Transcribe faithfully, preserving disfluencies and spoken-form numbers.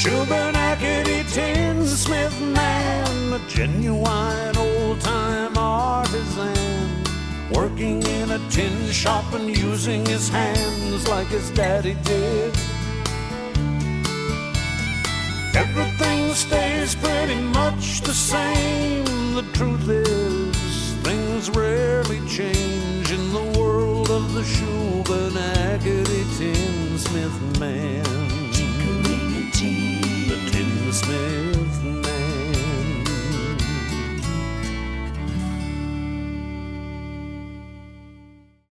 Shubenacadie tinsmith man, a genuine old-time artisan, working in a tin shop and using his hands like his daddy did. Everything stays pretty much the same. The truth is, things rarely change in the world of the Shubenacadie tinsmith man.